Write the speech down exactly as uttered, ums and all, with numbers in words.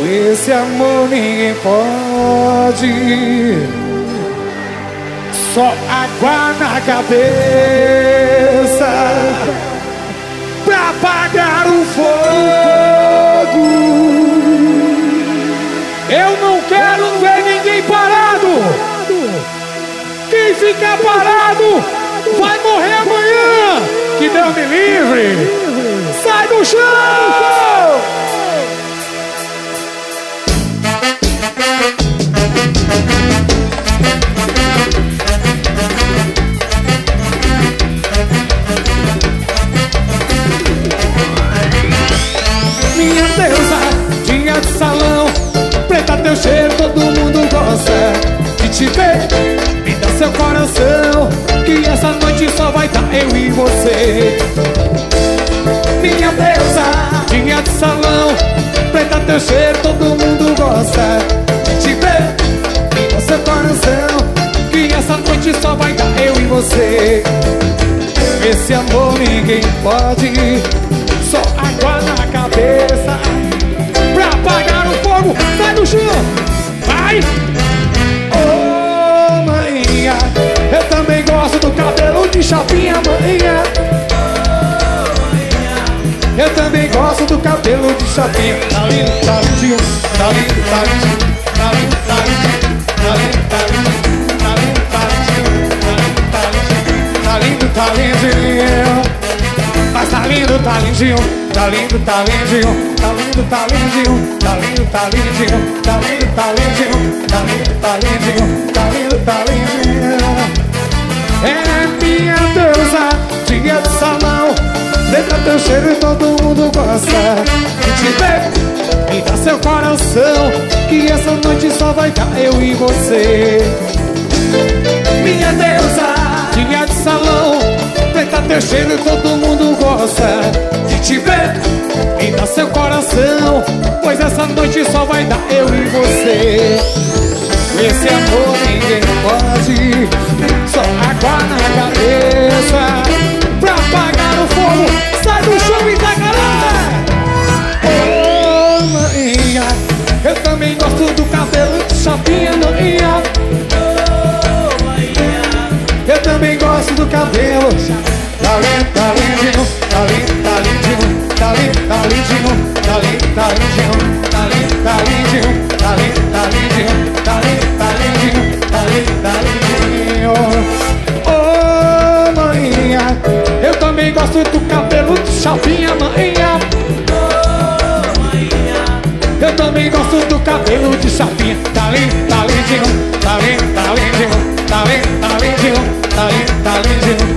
Com esse amor ninguém pode. Só água na cabeça pra apagar o fogo. Eu não quero ver ninguém parado. Quem ficar parado vai morrer amanhã. Que Deus me livre. Sai do chão. Minha deusa, dia de salão, preta teu cheiro, todo mundo gosta de te ver. Me dá seu coração, que essa noite só vai dar eu e você. Minha deusa, dia de salão, preta teu cheiro, todo mundo gosta de te ver. Me dá seu coração, que essa noite só vai dar eu e você. Esse amor ninguém pode, só água na cabeça pra apagar o fogo. Sai do chão, vai! Oh, maninha, eu também gosto do cabelo de chapinha, maninha. Eu também gosto do cabelo de chapinha. Tá lindo, tá lindinho, tá lindo, tá lindinho, tá lindo, tá lindinho, tá lindo, tá lindinho, tá lindo, tá lindinho, tá lindo, tá lindinho. Mas tá lindo, tá lindinho, tá lindo, tá lindinho, tá lindo, tá lindinho, tá lindo, tá lindinho, tá lindo, tá lindinho, tá lindo, tá lindinho, tá lindo, tá lindinho. É minha deusa, dia de salão, deixa teu cheiro e todo mundo gosta de te ver. Me dá seu coração, que essa noite só vai dar eu e você. Minha deusa, dia de salão, preta teu cheiro e todo mundo gosta de te ver. Me dá seu coração, pois essa noite só vai dar eu e você. Esse amor ninguém pode, só água na cabeça pra apagar o fogo. Sai do chão e da galera. Oh, maninha, eu também gosto do cabelo de chapinha, maninha. Eu também gosto do cabelo. Tá lindo, tá lindinho, tá lindo, tá lindinho, tá lindo, tá lindinho, tá lindo, tá lindinho, tá lindo, tá lindinho, tá lindo, tá lindinho, tá lindo, tá lindinho, tá lindo, tá lindinho. Oh, maninha, eu também gosto do cabelo de chapinha, maninha. Oh, maninha, eu também gosto do cabelo de chapinha. Tá lindo, tá lindinho, tá lindo, tá lindinho, tá lindo, tá lindinho, tá lindo, tá lindinho.